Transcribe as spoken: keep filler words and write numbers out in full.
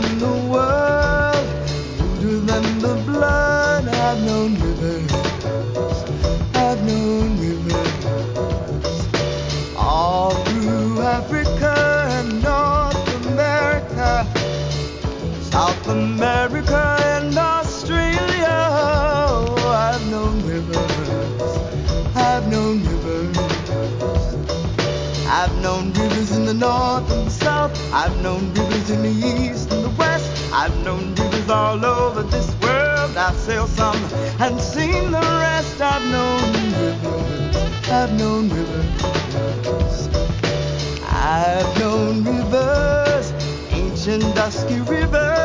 in the world, older than the blood. I've known rivers, I've known rivers, all through Africa and North America, South America and Australia. Oh, I've known rivers, I've known rivers. I've known rivers in the north and the south. I've known rivers in the east and the west. I've known rivers all over this world. I've sailed some and seen the rest. I've known rivers, I've known rivers. I've known rivers, ancient dusky rivers.